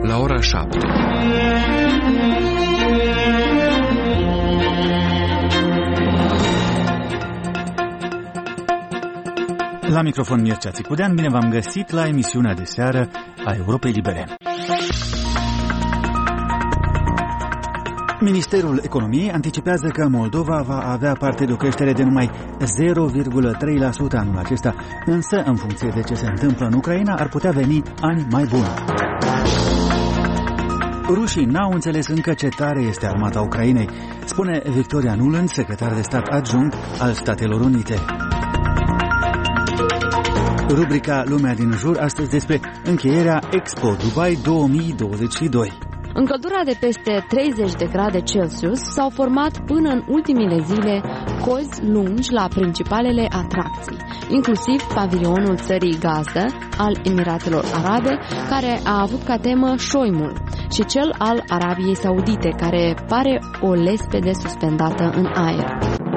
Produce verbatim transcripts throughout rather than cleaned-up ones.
la ora șapte. La microfon Mircea Țicudean, bine v-am găsit la emisiunea de seară a Europei Libere. Ministerul Economiei anticipează că Moldova va avea parte de o creștere de numai zero virgulă trei la sută anul acesta, însă, în funcție de ce se întâmplă în Ucraina, ar putea veni ani mai buni. Rușii n-au înțeles încă ce tare este armata Ucrainei, spune Victoria Nuland, secretar de stat adjunct al Statelor Unite. Rubrica Lumea din jur, astăzi despre încheierea Expo Dubai două mii douăzeci și doi. În căldura de peste treizeci de grade Celsius s-au format până în ultimile zile cozi lungi la principalele atracții, inclusiv pavilionul țării gazdă al Emiratelor Arabe, care a avut ca temă șoimul, și cel al Arabiei Saudite, care pare o lespede suspendată în aer.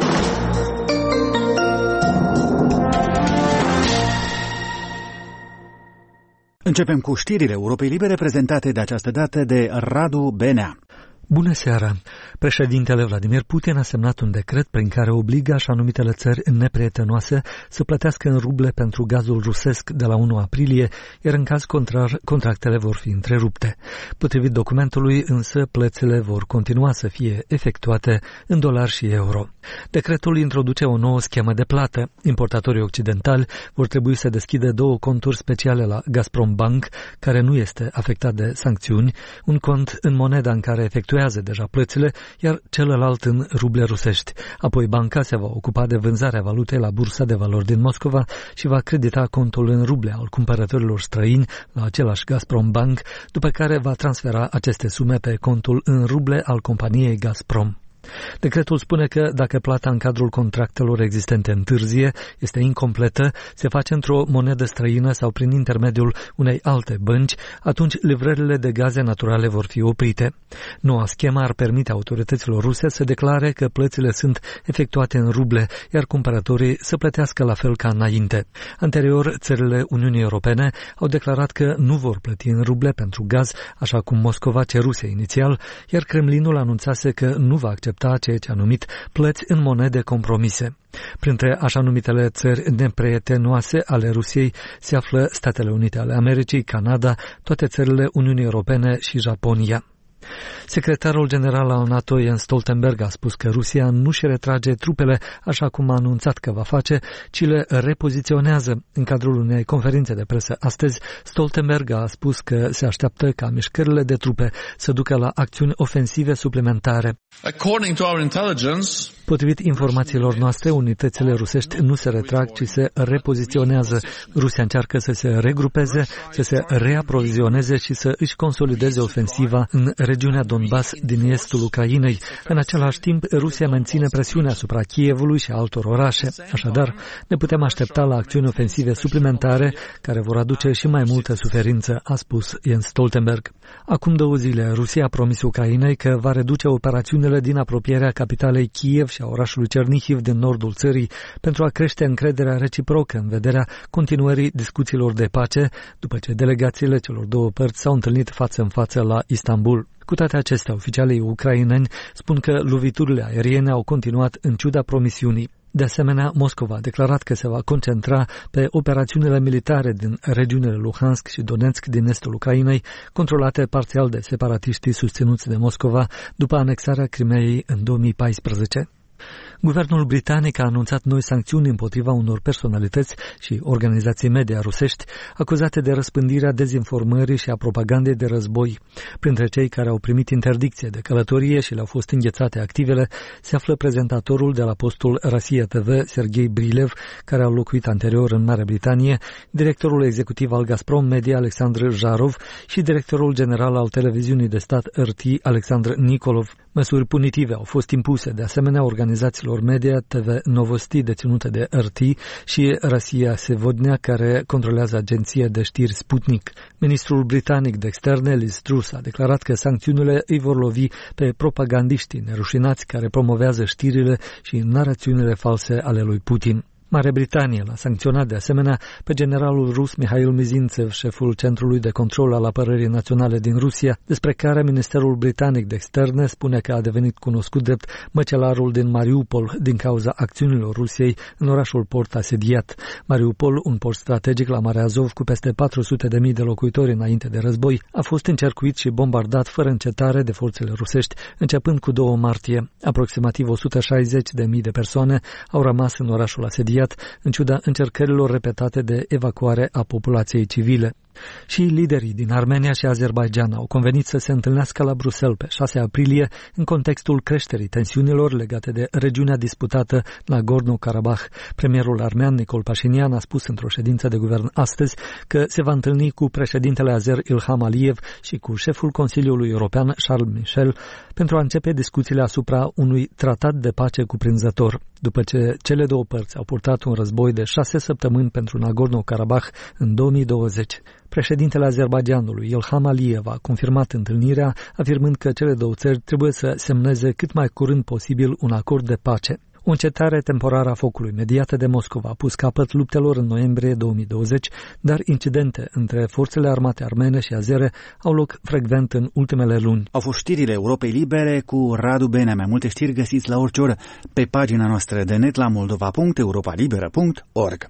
Începem cu știrile Europei Libere prezentate de această dată de Radu Benea. Bună seara! Președintele Vladimir Putin a semnat un decret prin care obligă așa numitele țări neprietenoase să plătească în ruble pentru gazul rusesc de la unu aprilie, iar în caz contrar, contractele vor fi întrerupte. Potrivit documentului, însă, plățile vor continua să fie efectuate în dolari și euro. Decretul introduce o nouă schemă de plată. Importatorii occidentali vor trebui să deschidă două conturi speciale la Gazprom Bank, care nu este afectat de sancțiuni, un cont în moneda în care efectuează deja plățile, iar celălalt în ruble rusești. Apoi banca se va ocupa de vânzarea valutei la bursa de valori din Moscova și va credita contul în ruble al cumpărătorilor străini la același Gazprom Bank, după care va transfera aceste sume pe contul în ruble al companiei Gazprom. Decretul spune că dacă plata în cadrul contractelor existente întârzie, este incompletă, se face într-o monedă străină sau prin intermediul unei alte bănci, atunci livrările de gaze naturale vor fi oprite. Noua schemă ar permite autorităților ruse să declare că plățile sunt efectuate în ruble, iar cumpărătorii să plătească la fel ca înainte. Anterior, țările Uniunii Europene au declarat că nu vor plăti în ruble pentru gaz, așa cum Moscova ceruse inițial, iar Kremlinul anunțase că nu va accepta ceea ce a numit plăți în monede compromise. Printre așa numitele țări neprietenoase ale Rusiei se află Statele Unite ale Americii, Canada, toate țările Uniunii Europene și Japonia. Secretarul general al NATO, Jens Stoltenberg, a spus că Rusia nu își retrage trupele așa cum a anunțat că va face, ci le repoziționează. În cadrul unei conferințe de presă astăzi, Stoltenberg a spus că se așteaptă ca mișcările de trupe să ducă la acțiuni ofensive suplimentare. According to our intelligence, potrivit informațiilor noastre, unitățile rusești nu se retrag, ci se repoziționează. Rusia încearcă să se regrupeze, să se reaprovizioneze și să își consolideze ofensiva în regiunea Donbass din estul Ucrainei. În același timp, Rusia menține presiunea asupra Kievului și altor orașe. Așadar, ne putem aștepta la acțiuni ofensive suplimentare care vor aduce și mai multă suferință, a spus Jens Stoltenberg. Acum două zile, Rusia a promis Ucrainei că va reduce operațiunile din apropierea capitalei Kiev și a orașului Cernihiv din nordul țării pentru a crește încrederea reciprocă în vederea continuării discuțiilor de pace, după ce delegațiile celor două părți s-au întâlnit față în față la Istanbul. Cu toate acestea, oficialii ucraineni spun că loviturile aeriene au continuat în ciuda promisiunii. De asemenea, Moscova a declarat că se va concentra pe operațiunile militare din regiunile Luhansk și Donetsk din estul Ucrainei, controlate parțial de separatiștii susținuți de Moscova după anexarea Crimeei în două mii paisprezece. Guvernul britanic a anunțat noi sancțiuni împotriva unor personalități și organizații media rusești acuzate de răspândirea dezinformării și a propagandei de război. Printre cei care au primit interdicție de călătorie și le-au fost înghețate activele se află prezentatorul de la postul Russia T V, Sergei Brilev, care a locuit anterior în Marea Britanie, directorul executiv al Gazprom Media, Alexandr Jarov, și directorul general al televiziunii de stat R T, Alexandr Nikolov. Măsuri punitive au fost impuse de asemenea organizațiilor media T V Novosti deținute de R T și Russia Sevodnia, care controlează agenția de știri Sputnik. Ministrul britanic de externe, Liz Truss, a declarat că sancțiunile îi vor lovi pe propagandiștii nerușinați care promovează știrile și narațiunile false ale lui Putin. Marea Britanie l-a sancționat de asemenea pe generalul rus Mihail Mizintsev, șeful Centrului de Control al Apărării Naționale din Rusia, despre care Ministerul Britanic de Externe spune că a devenit cunoscut drept măcelarul din Mariupol din cauza acțiunilor Rusiei în orașul port asediat. Mariupol, un port strategic la Marea Azov cu peste patru sute de mii de locuitori înainte de război, a fost încercuit și bombardat fără încetare de forțele rusești, începând cu doi martie. Aproximativ o sută șaizeci de mii de persoane au rămas în orașul asediat, în ciuda încercărilor repetate de evacuare a populației civile. Și liderii din Armenia și Azerbaidjan au convenit să se întâlnească la Bruxelles pe șase aprilie în contextul creșterii tensiunilor legate de regiunea disputată Nagorno-Karabakh. Premierul armean Nicol Pașinian a spus într-o ședință de guvern astăzi că se va întâlni cu președintele azer Ilham Aliyev și cu șeful Consiliului European Charles Michel pentru a începe discuțiile asupra unui tratat de pace cuprinzător. După ce cele două părți au purtat un război de șase săptămâni pentru Nagorno-Karabakh în două mii douăzeci. Președintele Azerbaidjanului, Ilham Aliyev, a confirmat întâlnirea, afirmând că cele două țări trebuie să semneze cât mai curând posibil un acord de pace. O încetare temporară a focului mediată de Moscova a pus capăt luptelor în noiembrie două mii douăzeci, dar incidente între forțele armate armene și azere au loc frecvent în ultimele luni. Au fost știrile Europei Libere cu Radu Benea. Mai multe știri găsiți la orice oră pe pagina noastră de net la moldova punct europa liberă punct org.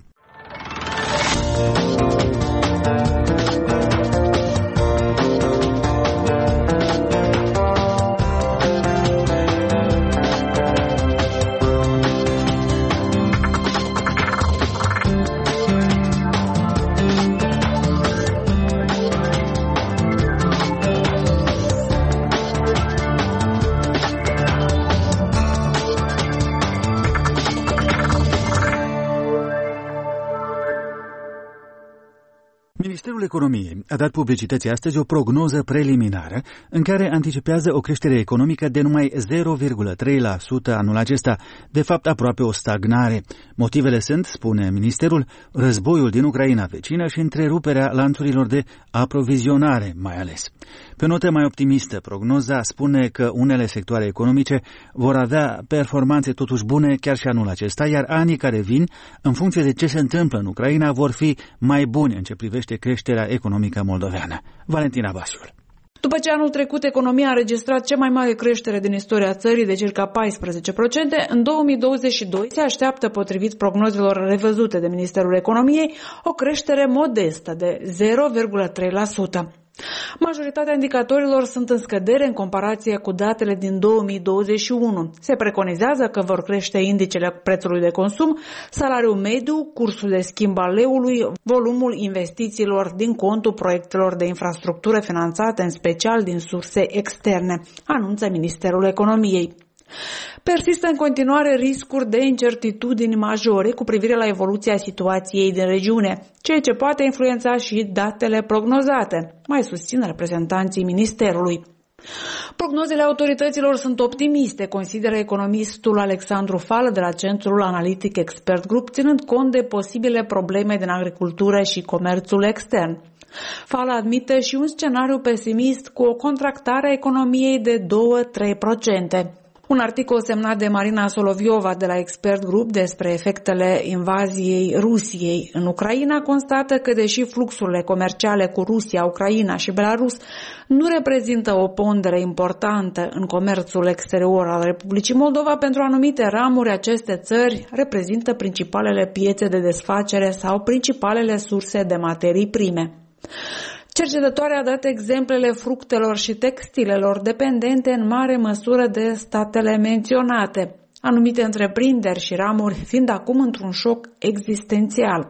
Ministerul Economiei a dat publicității astăzi o prognoză preliminară în care anticipează o creștere economică de numai zero virgulă trei la sută anul acesta, de fapt aproape o stagnare. Motivele sunt, spune ministerul, războiul din Ucraina vecină și întreruperea lanțurilor de aprovizionare mai ales. Pe o notă mai optimistă, prognoza spune că unele sectoare economice vor avea performanțe totuși bune chiar și anul acesta, iar anii care vin, în funcție de ce se întâmplă în Ucraina, vor fi mai buni în ce privește creșterea economică moldoveană. Valentina Basiul. După ce anul trecut economia a înregistrat cea mai mare creștere din istoria țării de circa paisprezece la sută, în două mii douăzeci și doi se așteaptă, potrivit prognozelor revăzute de Ministerul Economiei, o creștere modestă de zero virgulă trei la sută. Majoritatea indicatorilor sunt în scădere în comparație cu datele din două mii douăzeci și unu. Se preconizează că vor crește indicele prețului de consum, salariul mediu, cursul de schimb al leului, volumul investițiilor din contul proiectelor de infrastructură finanțate în special din surse externe, anunță Ministerul Economiei. Persistă în continuare riscuri de incertitudini majore cu privire la evoluția situației din regiune, ceea ce poate influența și datele prognozate, mai susțin reprezentanții Ministerului. Prognozele autorităților sunt optimiste, consideră economistul Alexandru Fală de la Centrul Analitic Expert Group, ținând cont de posibile probleme din agricultură și comerțul extern. Fală admite și un scenariu pesimist cu o contractare a economiei de doi la trei la sută. Un articol semnat de Marina Soloviova de la Expert Group despre efectele invaziei Rusiei în Ucraina constată că, deși fluxurile comerciale cu Rusia, Ucraina și Belarus nu reprezintă o pondere importantă în comerțul exterior al Republicii Moldova, pentru anumite ramuri aceste țări reprezintă principalele piețe de desfacere sau principalele surse de materii prime. Cercetătoarea a dat exemplele fructelor și textilelor dependente în mare măsură de statele menționate, anumite întreprinderi și ramuri fiind acum într-un șoc existențial.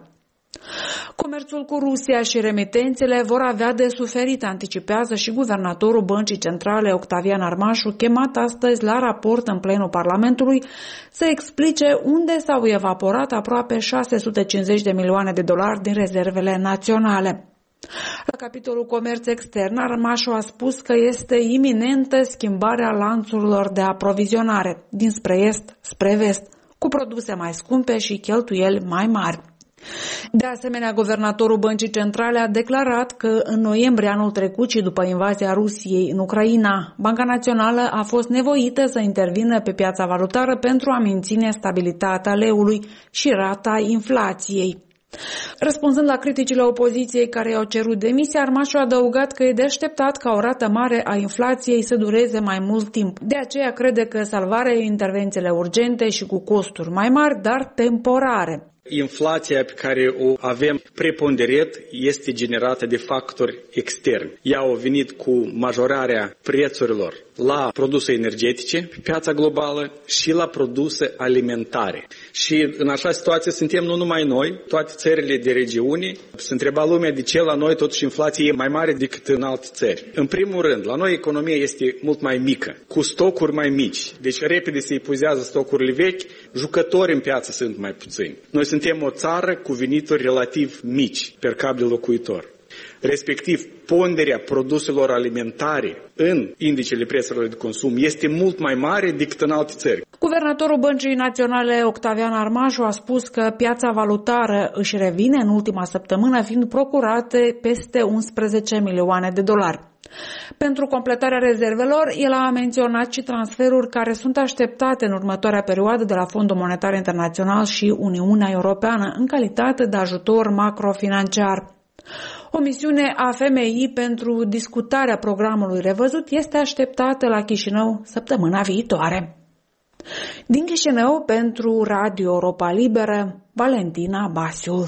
Comerțul cu Rusia și remitențele vor avea de suferit, anticipează și guvernatorul Băncii Centrale Octavian Armașu, chemat astăzi la raport în plenul Parlamentului să explice unde s-au evaporat aproape șase sute cincizeci de milioane de dolari din rezervele naționale. La capitolul comerț extern, Armașu a spus că este iminentă schimbarea lanțurilor de aprovizionare dinspre est spre vest, cu produse mai scumpe și cheltuieli mai mari. De asemenea, guvernatorul Băncii Centrale a declarat că în noiembrie anul trecut și după invazia Rusiei în Ucraina, Banca Națională a fost nevoită să intervină pe piața valutară pentru a menține stabilitatea leului și rata inflației. Răspunzând la criticile opoziției care i-au cerut demisia, Armașu a adăugat că e de așteptat ca o rată mare a inflației să dureze mai mult timp. De aceea crede că salvarea e intervențiile urgente și cu costuri mai mari, dar temporare. Inflația pe care o avem preponderent este generată de factori externi. Ea a venit cu majorarea prețurilor la produse energetice pe piața globală și la produse alimentare. Și în așa situație suntem nu numai noi, toate țările de regiune. Se întreba lumea de ce la noi totuși inflația e mai mare decât în alte țări. În primul rând, la noi economia este mult mai mică, cu stocuri mai mici. Deci repede se epuizează stocurile vechi, jucători în piață sunt mai puțini. Noi suntem o țară cu venituri relativ mici per cap de locuitor. Respectiv, ponderea produselor alimentare în indicele prețurilor de consum este mult mai mare decât în alte țări. Guvernatorul Băncii Naționale, Octavian Armașu, a spus că piața valutară își revine în ultima săptămână, fiind procurate peste unsprezece milioane de dolari. Pentru completarea rezervelor, el a menționat și transferuri care sunt așteptate în următoarea perioadă de la Fondul Monetar Internațional și Uniunea Europeană în calitate de ajutor macrofinanciar. O misiune a F M I pentru discutarea programului revăzut este așteptată la Chișinău săptămâna viitoare. Din Chișinău, pentru Radio Europa Liberă, Valentina Basiul.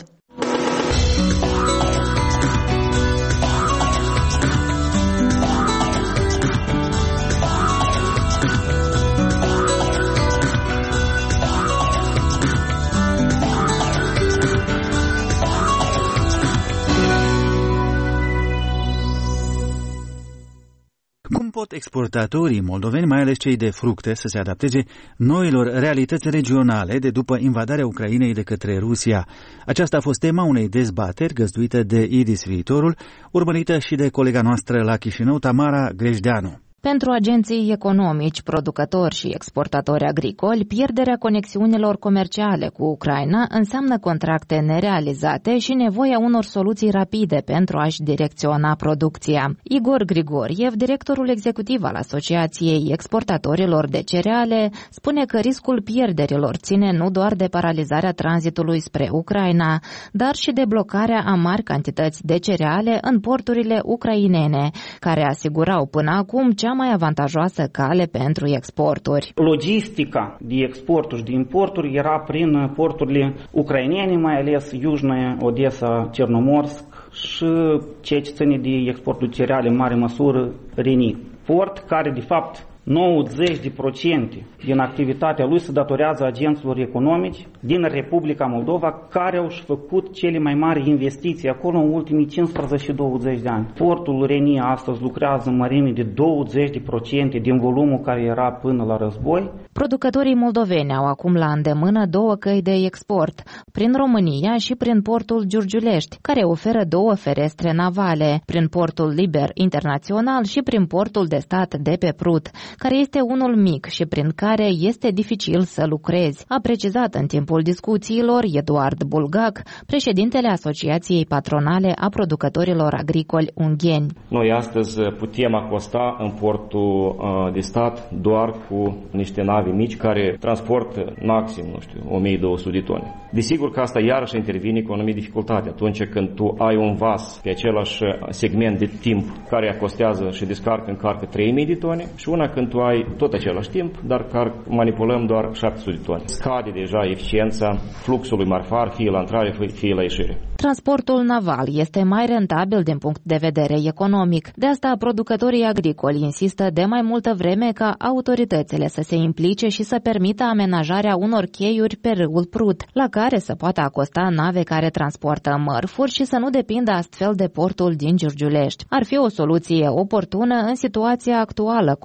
Pot exportatorii moldoveni, mai ales cei de fructe, să se adapteze noilor realități regionale de după invadarea Ucrainei de către Rusia. Aceasta a fost tema unei dezbateri găzduită de I D I S Viitorul, urmărită și de colega noastră la Chișinău, Tamara Grejdeanu. Pentru agenții economici, producători și exportatori agricoli, pierderea conexiunilor comerciale cu Ucraina înseamnă contracte nerealizate și nevoia unor soluții rapide pentru a-și direcționa producția. Igor Grigoriev, directorul executiv al Asociației Exportatorilor de Cereale, spune că riscul pierderilor ține nu doar de paralizarea tranzitului spre Ucraina, dar și de blocarea a mari cantități de cereale în porturile ucrainene, care asigurau până acum cea mai avantajoasă cale pentru exporturi. Logistica de exporturi și de importuri era prin porturile ucrainene, mai ales Iujnaya, Odessa, Cernomorsk și ceea ce ține de exportul cereale în mare măsură Reni. Port care de fapt nouăzeci la sută din activitatea lui se datorează agenților economici din Republica Moldova, care au făcut cele mai mari investiții acolo în ultimii cincisprezece douăzeci de ani. Portul Reni astăzi lucrează în mărime de douăzeci la sută din volumul care era până la război. Producătorii moldoveni au acum la îndemână două căi de export, prin România și prin portul Giurgiulești, care oferă două ferestre navale, prin portul liber internațional și prin portul de stat de pe Prut, care este unul mic și prin care este dificil să lucrezi, a precizat în timpul discuțiilor Eduard Bulgac, președintele Asociației Patronale a Producătorilor Agricoli Ungheni. Noi astăzi putem acosta în portul de stat doar cu niște nave mici care transportă maxim, nu știu, o mie două sute de tone. Desigur că asta iarăși intervine cu o anumită dificultate atunci când tu ai un vas pe același segment de timp care acostează și descarcă încarcă trei mii de tone și una când tu ai tot același timp, dar care manipulăm doar șapte sute de tone. Scade deja eficiența fluxului marfar, fie la intrare, fie la ieșire. Transportul naval este mai rentabil din punct de vedere economic. De asta producătorii agricoli insistă de mai multă vreme ca autoritățile să se implice și să permită amenajarea unor cheiuri pe râul Prut, la care să poată acosta nave care transportă mărfuri și să nu depindă astfel de portul din Giurgiulești. Ar fi o soluție oportună în situația actuală complicată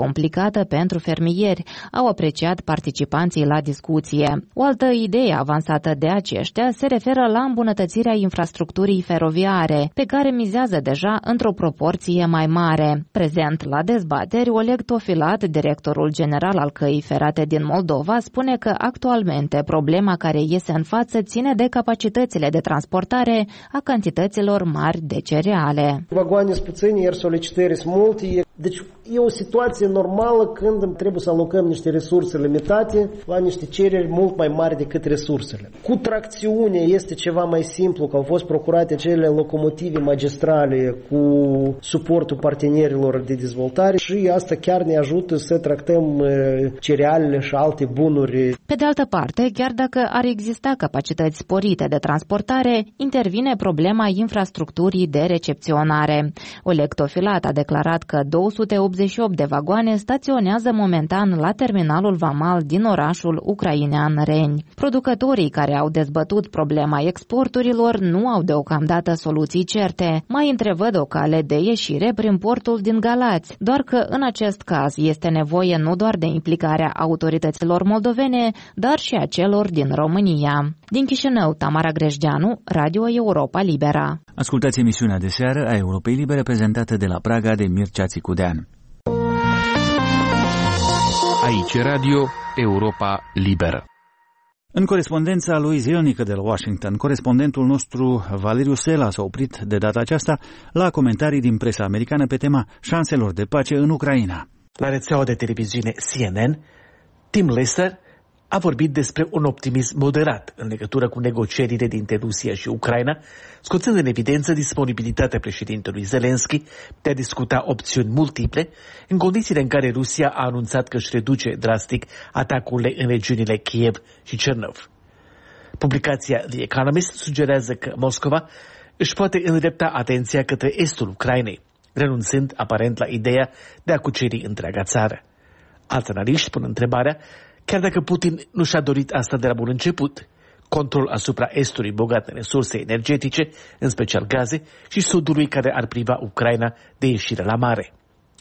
ridicată pentru fermieri, au apreciat participanții la discuție. O altă idee avansată de aceștia se referă la îmbunătățirea infrastructurii feroviare, pe care mizează deja într-o proporție mai mare. Prezent la dezbateri, Oleg Tofilat, directorul general al Căii Ferate din Moldova, spune că actualmente problema care iese în față ține de capacitățile de transportare a cantităților mari de cereale. Vagoane sunt puține, iar solicitări sunt multe. Deci e o situație normală când trebuie să alocăm niște resurse limitate la niște cereri mult mai mari decât resursele. Cu tracțiune este ceva mai simplu, că au fost procurate cele locomotive magistrale cu suportul partenerilor de dezvoltare și asta chiar ne ajută să tractăm cerealele și alte bunuri. Pe de altă parte, chiar dacă ar exista capacități sporite de transportare, intervine problema infrastructurii de recepționare. Oleg Tofilat a declarat că două sute optzeci și opt de vagoane staționează momentan la terminalul vamal din orașul ucrainean Reni. Producătorii care au dezbătut problema exporturilor nu au deocamdată soluții certe. Mai întrevăd o cale de ieșire prin portul din Galați, doar că în acest caz este nevoie nu doar de implicarea autorităților moldovene, dar și a celor din România. Din Chișinău, Tamara Grejdeanu, Radio Europa Libera. Ascultați emisiunea de seară a Europei Libere prezentată de la Praga de Mircea Țicudean. Aici Radio Europa Liberă. În corespondența lui zilnică de la Washington, corespondentul nostru Valeriu Sela s-a oprit de data aceasta la comentarii din presa americană pe tema șanselor de pace în Ucraina. La rețeaua de televiziune C N N, Tim Lester a vorbit despre un optimism moderat în legătură cu negocierile dintre Rusia și Ucraina, scoțând în evidență disponibilitatea președintelui Zelensky de a discuta opțiuni multiple, în condițiile în care Rusia a anunțat că își reduce drastic atacurile în regiunile Kiev și Cernov. Publicația The Economist sugerează că Moscova își poate îndrepta atenția către estul Ucrainei, renunțând aparent la ideea de a cuceri întreaga țară. Alți analiști pun întrebarea: chiar dacă Putin nu și-a dorit asta de la bun început, control asupra estului bogat în resurse energetice, în special gaze, și sudului care ar priva Ucraina de ieșire la mare.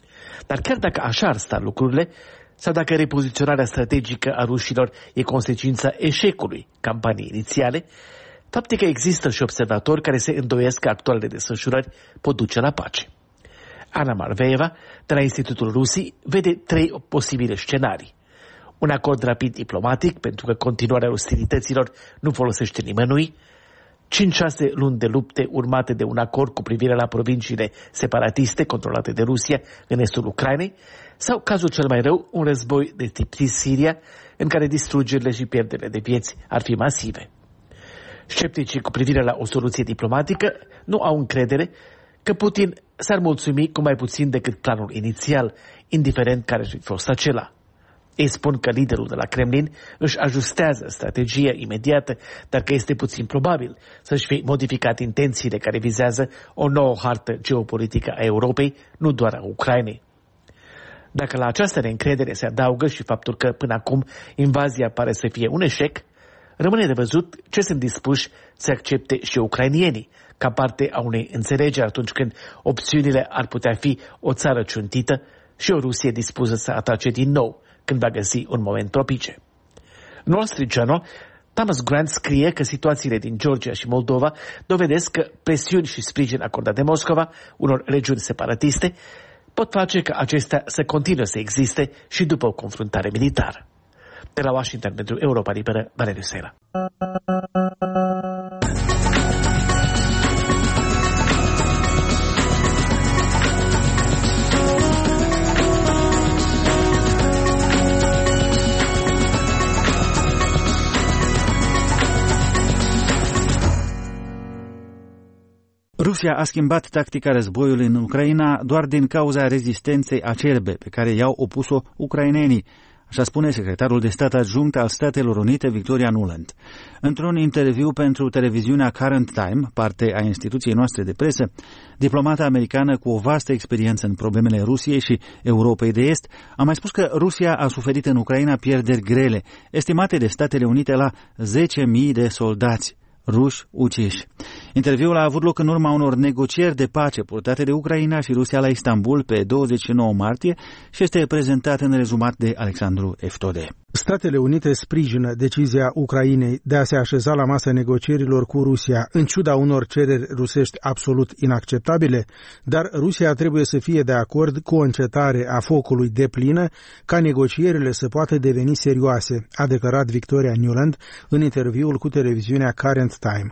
Dar chiar dacă așa ar sta lucrurile, sau dacă repoziționarea strategică a rușilor e consecința eșecului campaniei inițiale, faptul că există și observatori care se îndoiesc că actualele desfășurări pot duce la pace. Ana Marveeva, de la Institutul Rusii, vede trei posibile scenarii. Un acord rapid diplomatic, pentru că continuarea ostilităților nu folosește nimănui, cinci șase luni de lupte urmate de un acord cu privire la provinciile separatiste controlate de Rusia în estul Ucrainei, sau, cazul cel mai rău, un război de tip Siria, în care distrugerile și pierderile de vieți ar fi masive. Scepticii cu privire la o soluție diplomatică nu au încredere că Putin s-ar mulțumi cu mai puțin decât planul inițial, indiferent care ar fi fost acela. Ei spun că liderul de la Kremlin își ajustează strategia imediată, dar că este puțin probabil să-și fi modificat intențiile care vizează o nouă hartă geopolitică a Europei, nu doar a Ucrainei. Dacă la această neîncredere se adaugă și faptul că până acum invazia pare să fie un eșec, rămâne de văzut ce sunt dispuși să accepte și ucrainienii, ca parte a unei înțelegeri atunci când opțiunile ar putea fi o țară ciuntită și o Rusie dispusă să atace din nou, când va găsi un moment propice. În Wall Street Journal, Thomas Grant scrie că situațiile din Georgia și Moldova dovedesc că presiuni și sprijin acordat de Moscova unor regiuni separatiste pot face ca acestea să continue să existe și după o confruntare militară. De la Washington pentru Europa Liberă, Valeriu Sela. Rusia a schimbat tactica războiului în Ucraina doar din cauza rezistenței acerbe pe care i-au opus-o ucrainenii, așa spune secretarul de stat adjunct al Statelor Unite, Victoria Nuland. Într-un interviu pentru televiziunea Current Time, parte a instituției noastre de presă, diplomata americană cu o vastă experiență în problemele Rusiei și Europei de Est a mai spus că Rusia a suferit în Ucraina pierderi grele, estimate de Statele Unite la zece mii de soldați ruși uciși. Interviul a avut loc în urma unor negocieri de pace purtate de Ucraina și Rusia la Istanbul pe douăzeci și nouă martie și este prezentat în rezumat de Alexandru Eftode. Statele Unite sprijină decizia Ucrainei de a se așeza la masa negocierilor cu Rusia, în ciuda unor cereri rusești absolut inacceptabile, dar Rusia trebuie să fie de acord cu o încetare a focului deplină ca negocierile să poată deveni serioase, a declarat Victoria Nuland în interviul cu televiziunea Current Time.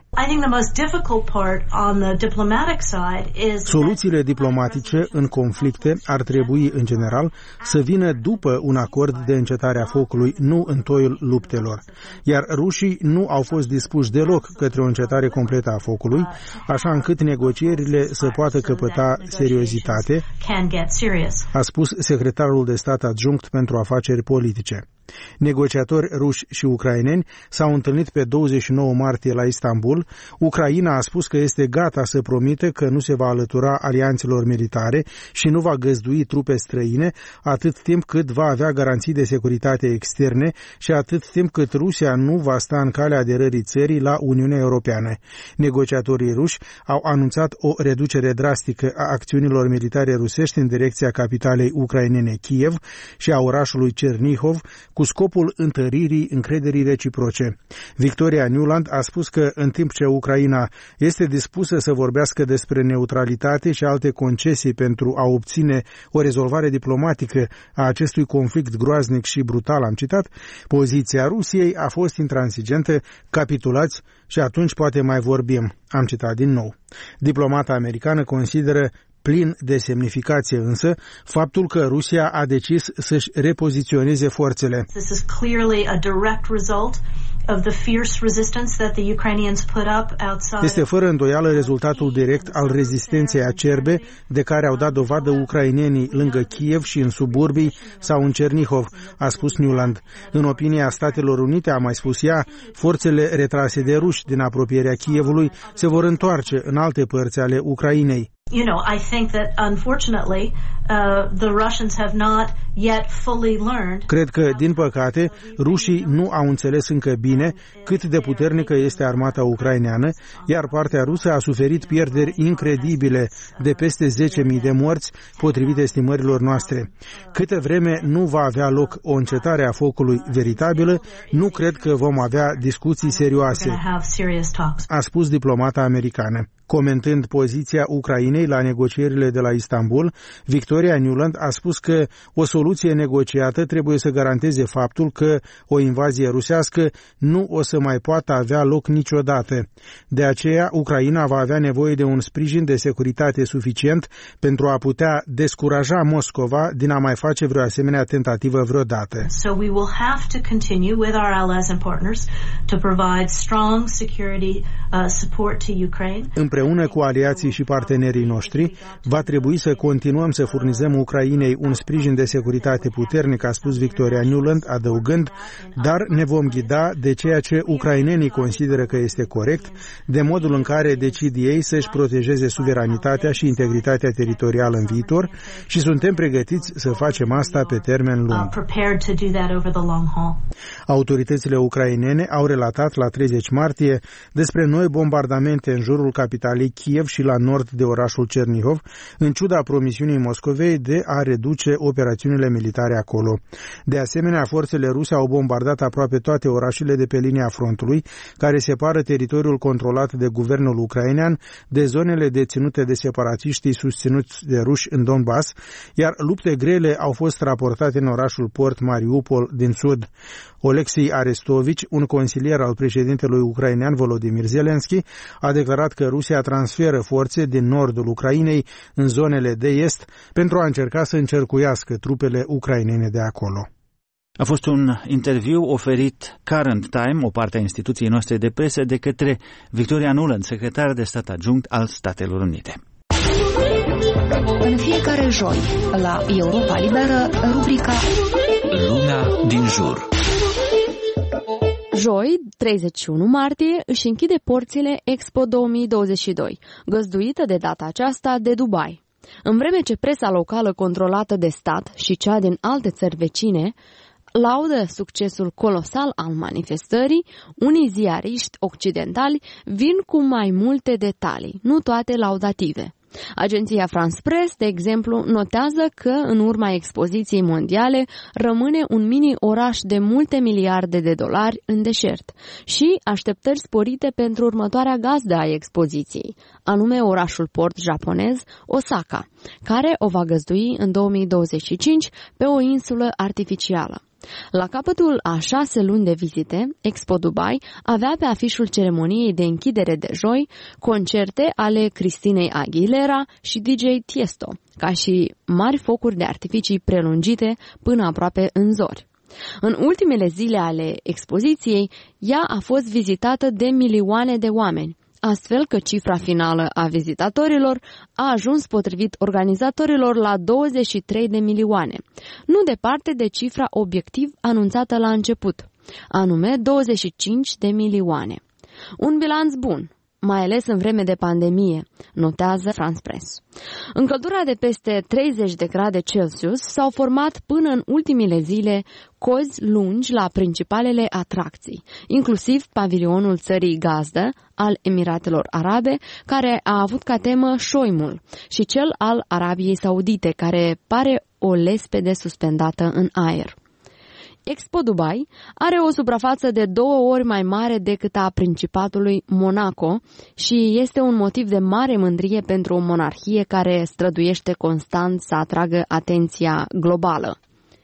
Soluțiile diplomatice în conflicte ar trebui, în general, să vină după un acord de încetare a focului, nu în toiul luptelor. Iar rușii nu au fost dispuși deloc către o încetare completă a focului, așa încât negocierile să poată căpăta seriozitate, a spus secretarul de stat adjunct pentru afaceri politice. Negociatori ruși și ucraineni s-au întâlnit pe douăzeci și nouă martie la Istanbul. Ucraina a spus că este gata să promite că nu se va alătura alianțelor militare și nu va găzdui trupe străine atât timp cât va avea garanții de securitate externe și atât timp cât Rusia nu va sta în calea aderării țării la Uniunea Europeană. Negociatorii ruși au anunțat o reducere drastică a acțiunilor militare rusești în direcția capitalei ucrainene Kiev și a orașului Chernihov, cu scopul întăririi încrederii reciproce. Victoria Nuland a spus că în timp ce Ucraina este dispusă să vorbească despre neutralitate și alte concesii pentru a obține o rezolvare diplomatică a acestui conflict groaznic și brutal, am citat, poziția Rusiei a fost intransigentă, capitulați și atunci poate mai vorbim, am citat din nou. Diplomata americană consideră plin de semnificație însă faptul că Rusia a decis să-și repoziționeze forțele. Este fără îndoială rezultatul direct al rezistenței acerbe de care au dat dovadă ucrainenii lângă Kiev și în suburbii sau în Chernihov, a spus Nuland. În opinia Statelor Unite, a mai spus ea, forțele retrase de ruși din apropierea Kievului se vor întoarce în alte părți ale Ucrainei. You know, I think that unfortunately uh, the Russians have not yet fully learned. Cred că, din păcate, rușii nu au înțeles încă bine cât de puternică este armata ucraineană, iar partea rusă a suferit pierderi incredibile de peste zece mii de morți, potrivit estimărilor noastre. Câtă vreme nu va avea loc o încetare a focului veritabilă, nu cred că vom avea discuții serioase, a spus diplomata americană. Comentând poziția Ucrainei la negocierile de la Istanbul, Victoria Nuland a spus că o soluție negociată trebuie să garanteze faptul că o invazie rusească nu o să mai poată avea loc niciodată. De aceea, Ucraina va avea nevoie de un sprijin de securitate suficient pentru a putea descuraja Moscova din a mai face vreo asemenea tentativă vreodată. So we will have to continue with our allies and partners to provide strong security uh, support to Ukraine. Împreună cu aliații și partenerii noștri, va trebui să continuăm să furnizăm Ucrainei un sprijin de securitate puternic, a spus Victoria Nuland, adăugând, dar ne vom ghida de ceea ce ucrainenii consideră că este corect, de modul în care decid ei să-și protejeze suveranitatea și integritatea teritorială în viitor și suntem pregătiți să facem asta pe termen lung. Autoritățile ucrainene au relatat la treizeci martie despre noi bombardamente în jurul capitalei Kiev și la nord de orașul Chernihov, în ciuda promisiunii Moscovei de a reduce operațiunile militare acolo. De asemenea, forțele ruse au bombardat aproape toate orașele de pe linia frontului, care separă teritoriul controlat de guvernul ucrainean de zonele deținute de separatiștii susținuți de ruși în Donbass, iar lupte grele au fost raportate în orașul port Mariupol din sud. Oleksiy Arestovici, un consilier al președintelui ucrainean Volodymyr Zelensky, a declarat că Rusia transferă forțe din nordul Ucrainei în zonele de est pentru a încerca să încercuiască trupele ucrainene de acolo. A fost un interviu oferit Current Time, o parte a instituției noastre de presă, de către Victoria Nuland, secretar de stat adjunct al Statelor Unite. În fiecare joi, la Europa Liberă, rubrica Lumea din jur. Joi, treizeci și unu martie, își închide porțile Expo două mii douăzeci și doi, găzduită de data aceasta de Dubai. În vreme ce presa locală controlată de stat și cea din alte țări vecine laudă succesul colosal al manifestării, unii ziariști occidentali vin cu mai multe detalii, nu toate laudative. Agenția France Press, de exemplu, notează că în urma expoziției mondiale rămâne un mini-oraș de multe miliarde de dolari în deșert și așteptări sporite pentru următoarea gazdă a expoziției, anume orașul port japonez Osaka, care o va găzdui în două mii douăzeci și cinci pe o insulă artificială. La capătul a șase luni de vizite, Expo Dubai avea pe afișul ceremoniei de închidere de joi concerte ale Cristinei Aguilera și D J Tiesto, ca și mari focuri de artificii prelungite până aproape în zori. În ultimele zile ale expoziției, ea a fost vizitată de milioane de oameni, astfel că cifra finală a vizitatorilor a ajuns, potrivit organizatorilor, la douăzeci și trei de milioane, nu departe de cifra obiectiv anunțată la început, anume douăzeci și cinci de milioane. Un bilanț bun, mai ales în vreme de pandemie, notează France Press. Încălzirea de peste treizeci de grade Celsius s-au format până în ultimile zile cozi lungi la principalele atracții, inclusiv pavilionul țării gazdă al Emiratelor Arabe, care a avut ca temă șoimul, și cel al Arabiei Saudite, care pare o lespede suspendată în aer. Expo Dubai are o suprafață de două ori mai mare decât a Principatului Monaco și este un motiv de mare mândrie pentru o monarhie care străduiește constant să atragă atenția globală.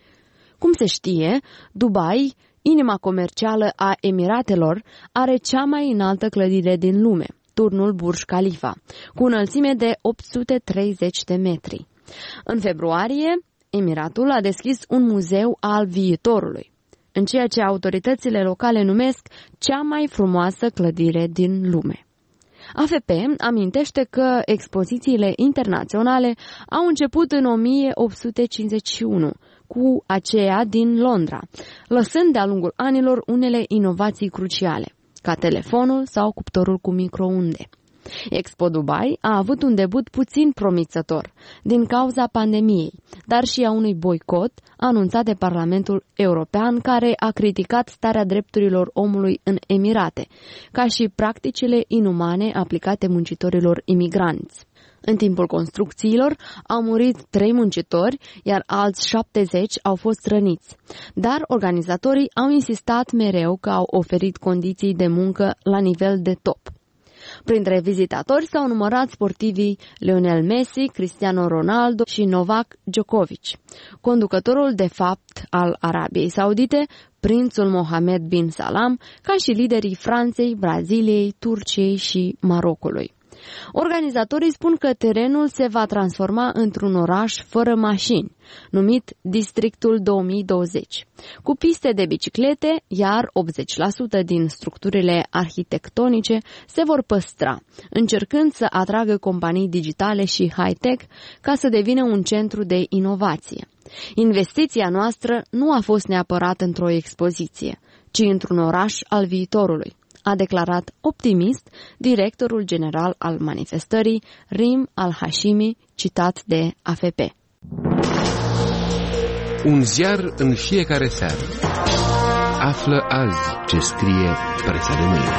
Cum se știe, Dubai, inima comercială a Emiratelor, are cea mai înaltă clădire din lume, turnul Burj Khalifa, cu înălțime de opt sute treizeci de metri. În februarie, Emiratul a deschis un muzeu al viitorului, în ceea ce autoritățile locale numesc cea mai frumoasă clădire din lume. A F P amintește că expozițiile internaționale au început în o mie opt sute cincizeci și unu, cu aceea din Londra, lăsând de-a lungul anilor unele inovații cruciale, ca telefonul sau cuptorul cu microunde. Expo Dubai a avut un debut puțin promițător din cauza pandemiei, dar și a unui boicot anunțat de Parlamentul European, care a criticat starea drepturilor omului în Emirate, ca și practicile inumane aplicate muncitorilor imigranți. În timpul construcțiilor au murit trei muncitori, iar alți șaptezeci au fost răniți. Dar organizatorii au insistat mereu că au oferit condiții de muncă la nivel de top. Printre vizitatori s-au numărat sportivii Lionel Messi, Cristiano Ronaldo și Novak Djokovic, conducătorul de fapt al Arabiei Saudite, prințul Mohammed bin Salam, ca și liderii Franței, Braziliei, Turciei și Marocului. Organizatorii spun că terenul se va transforma într-un oraș fără mașini, numit Districtul două mii douăzeci, cu piste de biciclete, iar optzeci la sută din structurile arhitectonice se vor păstra, încercând să atragă companii digitale și high-tech ca să devină un centru de inovație. Investiția noastră nu a fost neapărat într-o expoziție, ci într-un oraș al viitorului, a declarat optimist directorul general al manifestării, Rim Al-Hashimi, citat de A F P. Un ziar în fiecare seară. Află azi ce scrie presa de mâine.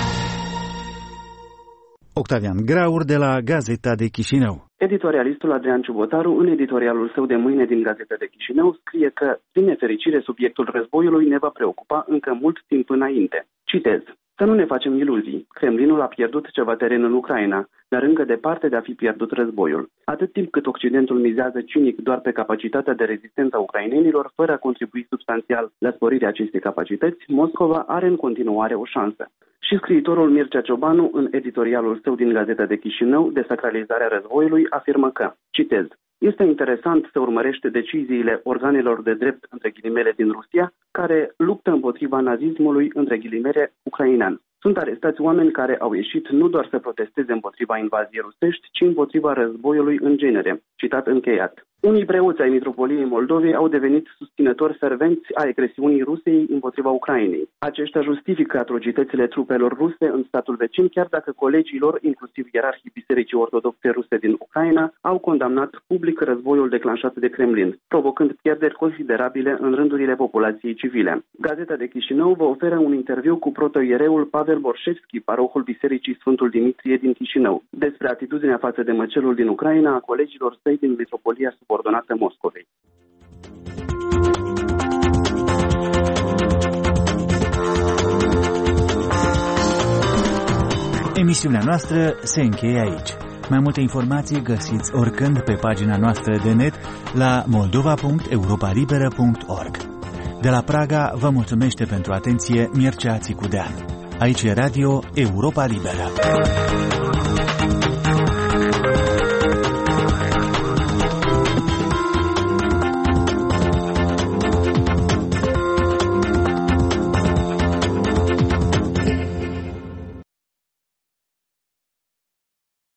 Octavian Graur de la Gazeta de Chișinău. Editorialistul Adrian Ciubotaru, în editorialul său de mâine din Gazeta de Chișinău, scrie că, din nefericire, subiectul războiului ne va preocupa încă mult timp înainte. Citez. Să nu ne facem iluzii. Kremlinul a pierdut ceva teren în Ucraina, dar încă departe de a fi pierdut războiul. Atât timp cât Occidentul mizează cinic doar pe capacitatea de rezistență a ucrainenilor, fără a contribui substanțial la sporirea acestei capacități, Moscova are în continuare o șansă. Și scriitorul Mircea Ciobanu, în editorialul său din Gazeta de Chișinău, Desacralizarea războiului, afirmă că, citez, este interesant să urmărește deciziile organelor de drept, între ghilimele, din Rusia, care luptă împotriva nazismului, între ghilimele, ucrainean. Sunt arestați oameni care au ieșit nu doar să protesteze împotriva invaziei rusești, ci împotriva războiului în genere. Citat încheiat. Unii preoți ai Mitropoliei Moldovei au devenit susținători fervenți ai agresiunii Rusiei împotriva Ucrainei. Aceștia justifică atrocitățile trupelor ruse în statul vecin, chiar dacă colegii lor, inclusiv ierarhii Bisericii Ortodoxe Ruse din Ucraina, au condamnat public războiul declanșat de Kremlin, provocând pierderi considerabile în rândurile populației civile. Gazeta de Chișinău vă oferă un interviu cu protoiereul Pavel Borșevski, parohul Bisericii Sfântul Dimitrie din Chișinău, despre atitudinea față de măcelul din Ucraina a colegilor săi din Mitropolia subordonată Moscovei. Emisiunea noastră se încheie aici. Mai multe informații găsiți oricând pe pagina noastră de net la moldova punct europa liberă punct org. De la Praga vă mulțumește pentru atenție Mircea Țicudean. Aici e Radio Europa Liberă.